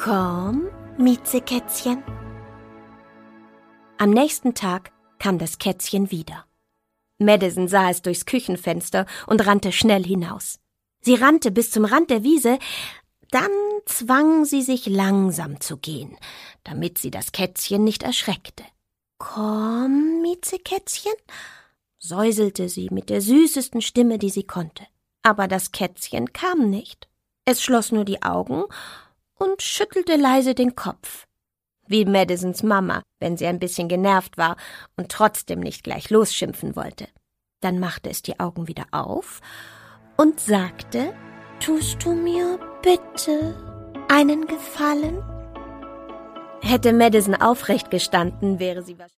Komm, Miezekätzchen. Am nächsten Tag kam das Kätzchen wieder. Madison sah es durchs Küchenfenster und rannte schnell hinaus. Sie rannte bis zum Rand der Wiese, dann zwang sie sich langsam zu gehen, damit sie das Kätzchen nicht erschreckte. »Komm, Miezekätzchen«, säuselte sie mit der süßesten Stimme, die sie konnte. Aber das Kätzchen kam nicht. Es schloss nur die Augen und schüttelte leise den Kopf. Wie Madisons Mama, wenn sie ein bisschen genervt war und trotzdem nicht gleich losschimpfen wollte. Dann machte es die Augen wieder auf und sagte, »Tust du mir bitte einen Gefallen?« Hätte Madison aufrecht gestanden, wäre sie wahrscheinlich